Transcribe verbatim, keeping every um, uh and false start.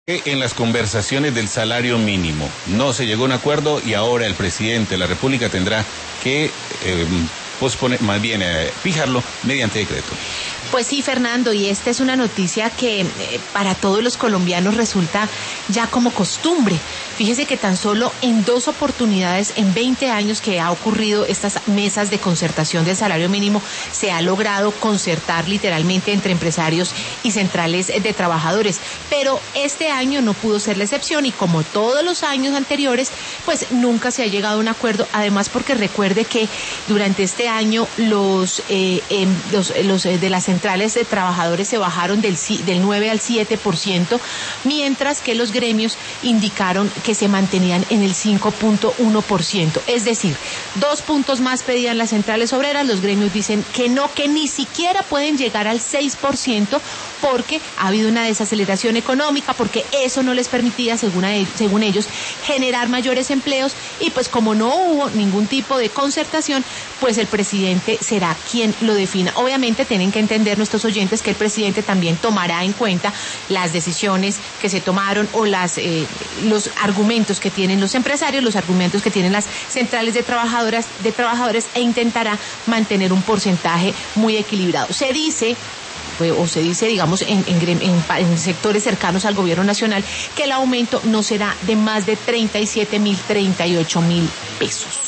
En las conversaciones del salario mínimo no se llegó a un acuerdo y ahora el presidente de la República tendrá que eh, posponer, más bien eh, fijarlo mediante decreto. Pues sí, Fernando, y esta es una noticia que eh, para todos los colombianos resulta ya como costumbre. Fíjese que tan solo en dos oportunidades, en veinte años que ha ocurrido estas mesas de concertación del salario mínimo, se ha logrado concertar literalmente entre empresarios y centrales de trabajadores. Pero este año no pudo ser la excepción y como todos los años anteriores, pues nunca se ha llegado a un acuerdo. Además, porque recuerde que durante este año los, eh, eh, los, los eh, de las centrales de trabajadores se bajaron del, del nueve al siete por ciento, mientras que los gremios indicaron que se mantenían en el cinco punto uno por ciento. Es decir, dos puntos más pedían las centrales obreras, los gremios dicen que no, que ni siquiera pueden llegar al seis por ciento porque ha habido una desaceleración económica, porque eso no les permitía, según, a, según ellos, generar mayores empleos y pues como no hubo ningún tipo de concertación, pues el presidente será quien lo defina. Obviamente tienen que entender nuestros oyentes que el presidente también tomará en cuenta las decisiones que se tomaron o las eh, los argumentos que tienen los empresarios, los argumentos que tienen las centrales de trabajadoras, de trabajadores e intentará mantener un porcentaje muy equilibrado. Se dice o se dice, digamos, en, en, en, en sectores cercanos al gobierno nacional, que el aumento no será de más de treinta y siete mil, treinta y ocho mil pesos.